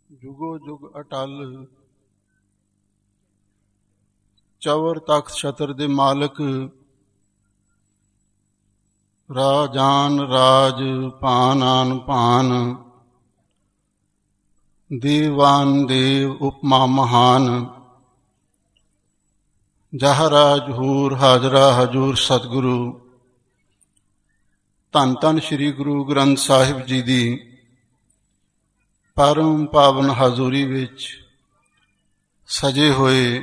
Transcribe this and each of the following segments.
ਜੁਗੋ ਜੁਗ ਅਟਲ। ਚੌਰ ਤਖਤ ਛਤਰ ਦੇ ਮਾਲਕ, ਰਾਜਾਨ ਰਾਜ ਭਾਨ ਆਨ ਭਾਨ। ਦੇਵਾਨ ਦੇਵ ਉਪਮਾ ਮਹਾਨ। ਜਹਰਾ ਜਹੂਰ ਹਾਜ਼ਰਾ ਹਜੂਰ ਸਤਿਗੁਰੂ। ਧੰਨ ਧੰਨ ਸ੍ਰੀ ਗੁਰੂ ਗ੍ਰੰਥ ਸਾਹਿਬ ਜੀ ਦੀ ਪਰਮ ਪਾਵਨ ਹਜ਼ੂਰੀ ਵਿੱਚ ਸਜੇ ਹੋਏ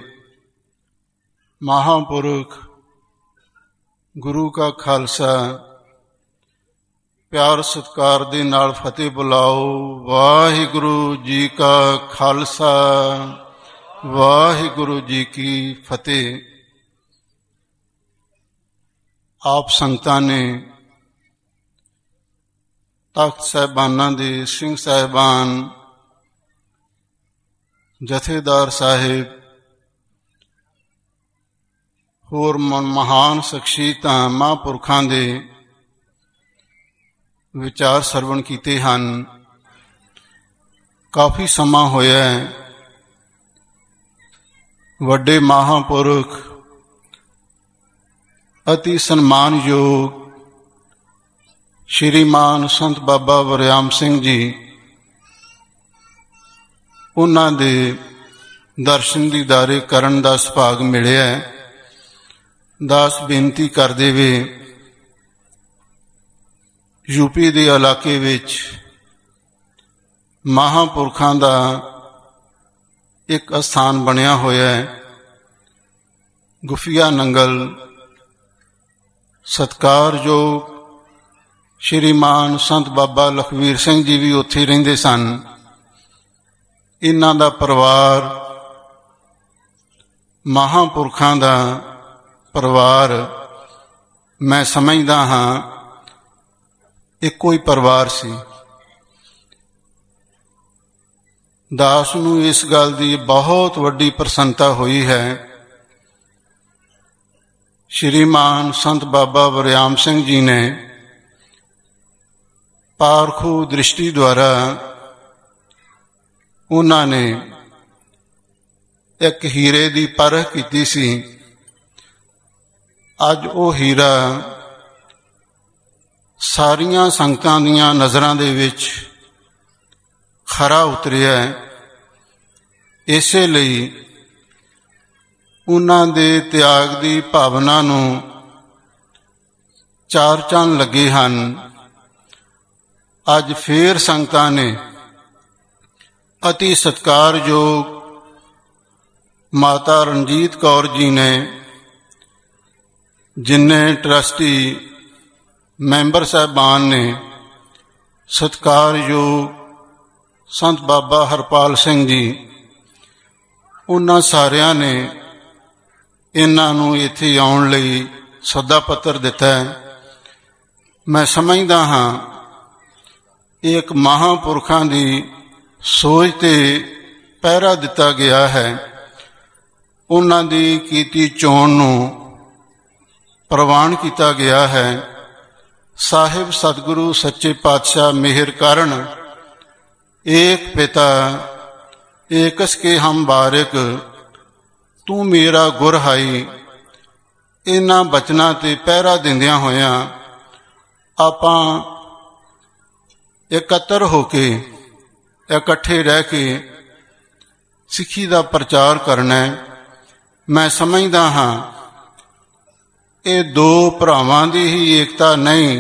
ਮਹਾਂਪੁਰਖ ਗੁਰੂ ਕਾ ਖਾਲਸਾ ਪਿਆਰ ਸਤਿਕਾਰ ਦੇ ਨਾਲ ਫਤਿਹ ਬੁਲਾਓ। ਵਾਹਿਗੁਰੂ ਜੀ ਕਾ ਖਾਲਸਾ, ਵਾਹਿਗੁਰੂ ਜੀ ਕੀ ਫਤਿਹ। ਆਪ ਸੰਗਤਾਂ ਨੇ ਤਖਤ ਸਾਹਿਬਾਨਾਂ ਦੇ ਸਿੰਘ ਸਾਹਿਬਾਨ, ਜਥੇਦਾਰ ਸਾਹਿਬ, ਹੋਰ ਮਹਾਨ ਸ਼ਖਸੀਅਤਾਂ ਮਹਾਂਪੁਰਖਾਂ ਦੇ ਵਿਚਾਰ ਸਰਵਣ ਕੀਤੇ ਹਨ। ਕਾਫੀ ਸਮਾਂ ਹੋਇਆ ਹੈ ਵੱਡੇ ਮਹਾਂਪੁਰਖ ਅਤੀ ਸਨਮਾਨਯੋਗ ਸ਼੍ਰੀਮਾਨ ਸੰਤ ਬਾਬਾ ਵਰਿਆਮ ਸਿੰਘ ਜੀ, ਉਹਨਾਂ ਦੇ ਦਰਸ਼ਨ ਦੀਦਾਰੇ ਕਰਨ ਦਾ ਸੁਭਾਗ ਮਿਲਿਆ। ਦਾਸ ਬੇਨਤੀ ਕਰਦੇ ਵੇ ਯੂਪੀ ਦੇ ਇਲਾਕੇ ਵਿੱਚ ਮਹਾਂਪੁਰਖਾਂ ਦਾ ਇੱਕ ਅਸਥਾਨ ਬਣਿਆ ਹੋਇਆ ਹੈ, ਗੁਫੀਆ ਨੰਗਲ। ਸਤਿਕਾਰਯੋਗ ਸ਼੍ਰੀਮਾਨ ਸੰਤ ਬਾਬਾ ਲਖਵੀਰ ਸਿੰਘ ਜੀ ਵੀ ਉੱਥੇ ਰਹਿੰਦੇ ਸਨ। ਇਹਨਾਂ ਦਾ ਪਰਿਵਾਰ ਮਹਾਂਪੁਰਖਾਂ ਦਾ ਪਰਿਵਾਰ, ਮੈਂ ਸਮਝਦਾ ਹਾਂ ਇੱਕੋ ਹੀ ਪਰਿਵਾਰ ਸੀ। ਦਾਸ ਨੂੰ ਇਸ ਗੱਲ ਦੀ ਬਹੁਤ ਵੱਡੀ ਪ੍ਰਸੰਨਤਾ ਹੋਈ ਹੈ। ਸ਼੍ਰੀਮਾਨ ਸੰਤ ਬਾਬਾ ਵਰਿਆਮ ਸਿੰਘ ਜੀ ਨੇ ਪਾਰਖੂ ਦ੍ਰਿਸ਼ਟੀ ਦੁਆਰਾ ਉਹਨਾਂ ਨੇ ਇੱਕ ਹੀਰੇ ਦੀ ਪਰਖ ਕੀਤੀ ਸੀ। ਅੱਜ ਉਹ ਹੀਰਾ ਸਾਰੀਆਂ ਸੰਗਤਾਂ ਦੀਆਂ ਨਜ਼ਰਾਂ ਦੇ ਵਿੱਚ ਖਰਾ ਉਤਰਿਆ ਹੈ। ਇਸੇ ਲਈ ਉਹਨਾਂ ਦੇ ਤਿਆਗ ਦੀ ਭਾਵਨਾ ਨੂੰ ਚਾਰ ਚੰਨ ਲੱਗੇ ਹਨ। ਅੱਜ ਫੇਰ ਸੰਗਤਾਂ ਨੇ ਅਤੀ ਸਤਿਕਾਰਯੋਗ ਮਾਤਾ ਰਣਜੀਤ ਕੌਰ ਜੀ ਨੇ, ਜਿੰਨੇ ਟਰਸਟੀ ਮੈਂਬਰ ਸਾਹਿਬਾਨ ਨੇ, ਸਤਿਕਾਰਯੋਗ ਸੰਤ ਬਾਬਾ ਹਰਪਾਲ ਸਿੰਘ ਜੀ, ਉਹਨਾਂ ਸਾਰਿਆਂ ਨੇ ਇਹਨਾਂ ਨੂੰ ਇੱਥੇ ਆਉਣ ਲਈ ਸੱਦਾ ਪੱਤਰ ਦਿੱਤਾ ਹੈ। ਮੈਂ ਸਮਝਦਾ ਹਾਂ ਇਹ ਇੱਕ ਮਹਾਂਪੁਰਖਾਂ ਦੀ ਸੋਚ ਤੇ ਪਹਿਰਾ ਦਿੱਤਾ ਗਿਆ ਹੈ। ਉਹਨਾਂ ਦੀ ਕੀਤੀ ਚੋਣ ਨੂੰ ਪ੍ਰਵਾਨ ਕੀਤਾ ਗਿਆ ਹੈ। ਸਾਹਿਬ ਸਤਿਗੁਰੂ ਸੱਚੇ ਪਾਤਸ਼ਾਹ ਮਿਹਰ ਕਰਨ। ਏਕ ਪਿਤਾ ਏਕਸ ਕੇ ਹਮ ਬਾਰਿਕ, ਤੂੰ ਮੇਰਾ ਗੁਰ ਹਾਈ। ਇਹਨਾਂ ਬਚਨਾਂ ਤੇ ਪਹਿਰਾ ਦਿੰਦਿਆਂ ਹੋਇਆਂ ਆਪਾਂ ਇਕੱਤਰ ਹੋ ਕੇ, ਇਕੱਠੇ ਰਹਿ ਕੇ ਸਿੱਖੀ ਦਾ ਪ੍ਰਚਾਰ ਕਰਨਾ ਹੈ। ਮੈਂ ਸਮਝਦਾ ਹਾਂ ਇਹ ਦੋ ਭਰਾਵਾਂ ਦੀ ਹੀ ਏਕਤਾ ਨਹੀਂ,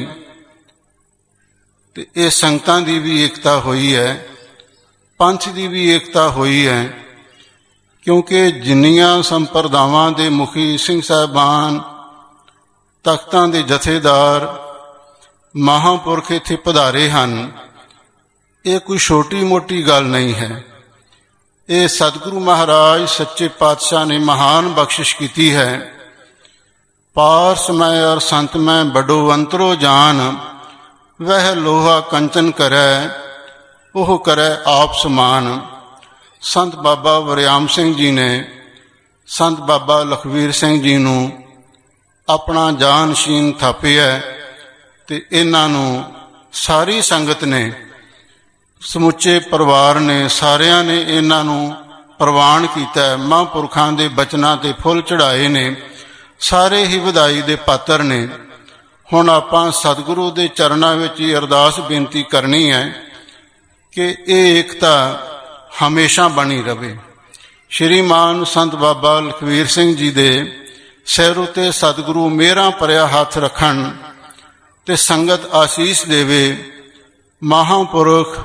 ਤੇ ਇਹ ਸੰਗਤਾਂ ਦੀ ਵੀ ਏਕਤਾ ਹੋਈ ਹੈ, ਪੰਥ ਦੀ ਵੀ ਏਕਤਾ ਹੋਈ ਹੈ। ਕਿਉਂਕਿ ਜਿੰਨੀਆਂ ਸੰਪਰਦਾਵਾਂ ਦੇ ਮੁਖੀ ਸਿੰਘ ਸਾਹਿਬਾਨ, ਤਖਤਾਂ ਦੇ ਜਥੇਦਾਰ, ਮਹਾਂਪੁਰਖ ਇੱਥੇ ਪਧਾਰੇ ਹਨ, ਇਹ ਕੋਈ ਛੋਟੀ ਮੋਟੀ ਗੱਲ ਨਹੀਂ ਹੈ। ਇਹ ਸਤਿਗੁਰੂ ਮਹਾਰਾਜ ਸੱਚੇ ਪਾਤਸ਼ਾਹ ਨੇ ਮਹਾਨ ਬਖਸ਼ਿਸ਼ ਕੀਤੀ ਹੈ। ਪਾਰਸ ਮੈਂ ਔਰ ਸੰਤ ਮੈਂ ਬੜੋ ਅੰਤਰੋ ਜਾਨ, ਵਹ ਲੋਹਾ ਕੰਚਨ ਕਰੈ, ਉਹ ਕਰੈ ਆਪ ਸਮਾਨ। ਸੰਤ ਬਾਬਾ ਵਰਿਆਮ ਸਿੰਘ ਜੀ ਨੇ ਸੰਤ ਬਾਬਾ ਲਖਵੀਰ ਸਿੰਘ ਜੀ ਨੂੰ ਆਪਣਾ ਜਾਨਸ਼ੀਨ ਥਾਪਿਆ, ਤੇ ਇਹਨਾਂ ਨੂੰ ਸਾਰੀ ਸੰਗਤ ਨੇ ਸਮੁੱਚੇ ਪਰਿਵਾਰ ਨੇ, ਸਾਰਿਆਂ ਨੇ ਇਹਨਾਂ ਨੂੰ ਪ੍ਰਵਾਨ ਕੀਤਾ। ਮਹਾਂਪੁਰਖਾਂ ਦੇ ਬਚਨਾਂ ਤੇ ਫੁੱਲ ਚੜਾਏ ਨੇ, ਸਾਰੇ ਹੀ ਵਧਾਈ ਦੇ ਪਾਤਰ ਨੇ। ਹੁਣ ਆਪਾਂ ਸਤਿਗੁਰੂ ਦੇ ਚਰਨਾਂ ਵਿੱਚ ਹੀ ਅਰਦਾਸ ਬੇਨਤੀ ਕਰਨੀ ਹੈ ਕਿ ਇਹ ਏਕਤਾ ਹਮੇਸ਼ਾ ਬਣੀ ਰਵੇ। ਸ਼੍ਰੀਮਾਨ ਸੰਤ ਬਾਬਾ ਲਖਵੀਰ ਸਿੰਘ ਜੀ ਦੇ ਸਿਰ ਉੱਤੇ ਸਤਿਗੁਰੂ ਮਿਹਰਾਂ ਭਰਿਆ ਹੱਥ ਰੱਖਣ ਤੇ ਸੰਗਤ ਆਸੀਸ ਦੇਵੇ। ਮਹਾਂਪੁਰਖ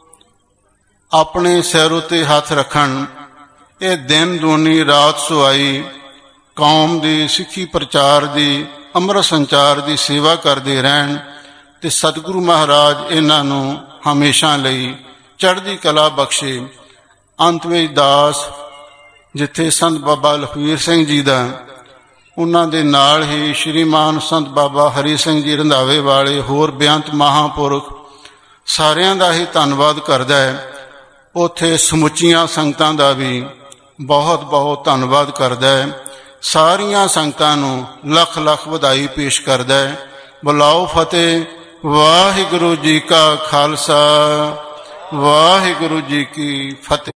ਆਪਣੇ ਸਿਰ ਉੱਤੇ ਹੱਥ ਰੱਖਣ, ਇਹ ਦਿਨ ਦੂਣੀ ਰਾਤ ਸੁਹਾਈ ਕੌਮ ਦੀ ਸਿੱਖੀ ਪ੍ਰਚਾਰ ਦੀ, ਅੰਮ੍ਰਿਤ ਸੰਚਾਰ ਦੀ ਸੇਵਾ ਕਰਦੇ ਰਹਿਣ ਤੇ ਸਤਿਗੁਰੂ ਮਹਾਰਾਜ ਇਹਨਾਂ ਨੂੰ ਹਮੇਸ਼ਾ ਲਈ ਚੜ੍ਹਦੀ ਕਲਾ ਬਖਸ਼ੇ। ਅੰਤ ਵਿੱਚ ਦਾਸ ਜਿੱਥੇ ਸੰਤ ਬਾਬਾ ਲਖਵੀਰ ਸਿੰਘ ਜੀ ਦਾ, ਉਹਨਾਂ ਦੇ ਨਾਲ ਹੀ ਸ਼੍ਰੀਮਾਨ ਸੰਤ ਬਾਬਾ ਹਰੀ ਸਿੰਘ ਜੀ ਰੰਧਾਵੇ ਵਾਲੇ, ਹੋਰ ਬੇਅੰਤ ਮਹਾਂਪੁਰਖ ਸਾਰਿਆਂ ਦਾ ਹੀ ਧੰਨਵਾਦ ਕਰਦਾ ਹੈ। ਉੱਥੇ ਸਮੁੱਚੀਆਂ ਸੰਗਤਾਂ ਦਾ ਵੀ ਬਹੁਤ ਬਹੁਤ ਧੰਨਵਾਦ ਕਰਦਾ ਹੈ। ਸਾਰੀਆਂ ਸੰਗਤਾਂ ਨੂੰ ਲੱਖ ਲੱਖ ਵਧਾਈ ਪੇਸ਼ ਕਰਦਾ ਹੈ। ਬੁਲਾਓ ਫਤਿਹ। ਵਾਹਿਗੁਰੂ ਜੀ ਕਾ ਖਾਲਸਾ, ਵਾਹਿਗੁਰੂ ਜੀ ਕੀ ਫਤਿਹ।